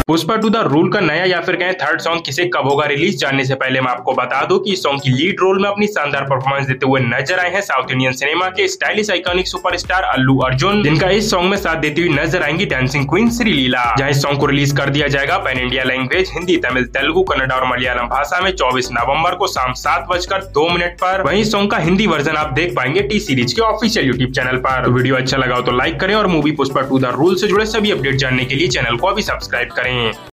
Pushpa two the rule का नया या फिर कहें थर्ड सॉन्ग किसे कब होगा रिलीज, जानने से पहले मैं आपको बता दूं कि इस सॉन्ग की लीड रोल में अपनी शानदार परफॉर्मेंस देते हुए नजर आए हैं साउथ इंडियन सिनेमा के stylish iconic superstar Allu Arjun, जिनका इस सॉन्ग में साथ देती हुई नजर आएंगी डांसिंग क्वीन श्रीलीला। जहां इस सॉन्ग को रिलीज कर दिया जाएगा pan India language Hindi, Tamil, Telugu, Kannada और मलयालम भाषा में 24 नवंबर को शाम 7:02 पर। वहीं सॉन्ग का हिंदी वर्जन आप देख पाएंगे टी सीरीज के ऑफिशियल यूट्यूब चैनल पर। तो वीडियो अच्छा लगा हो तो लाइक करें और movie Pushpa two the rule से जुड़े सभी अपडेट जानने के लिए चैनल को अभी सब्सक्राइब करें।